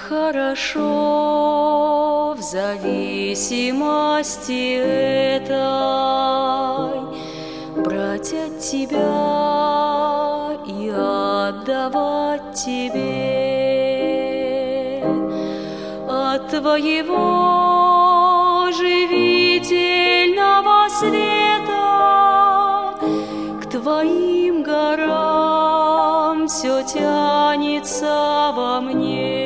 хорошо в зависимости этой брать от тебя и отдавать тебе от твоего живительного света к твоим горам все тянется во мне.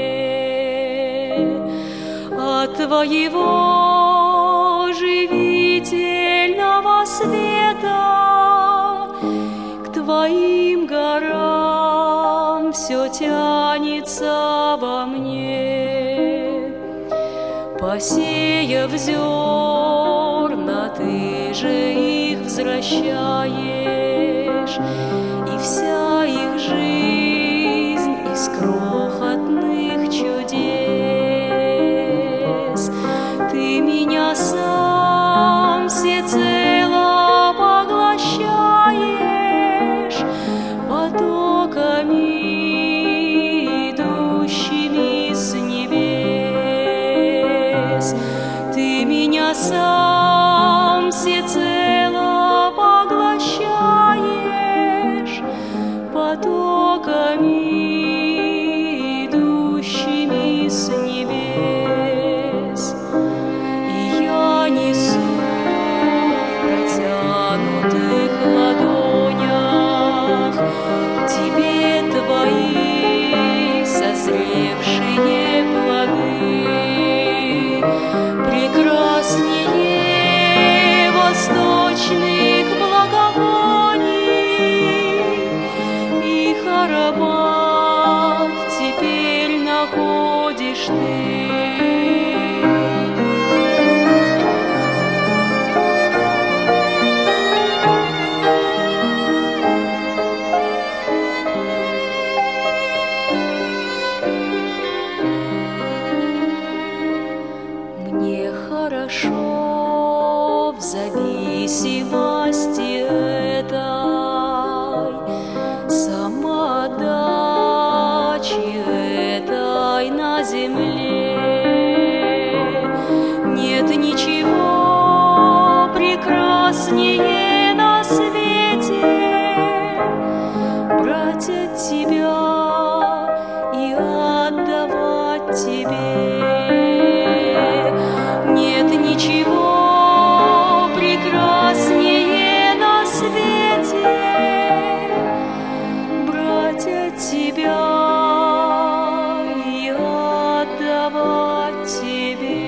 От твоего живительного света к твоим горам все тянется во мне. Посеяв зерна, ты же их возвращаешь, и вся их жизнь из крохотных чудес. Ты меня сам всецело поглощаешь потоками, идущими с небес. Ты меня сам всецело поглощаешь потоками, идущими с небес. И я несу в протянутых ладонях тебе твои созревшие плоды, прекраснее восточных благовоний. Их аромат теперь находишь ты. Мне хорошо в зависимости этой самоотдачи этой на земле. Нет ничего прекраснее на свете брать от тебя и отдавать тебе. Нет ничего прекраснее на свете брать от тебя и отдавать тебе.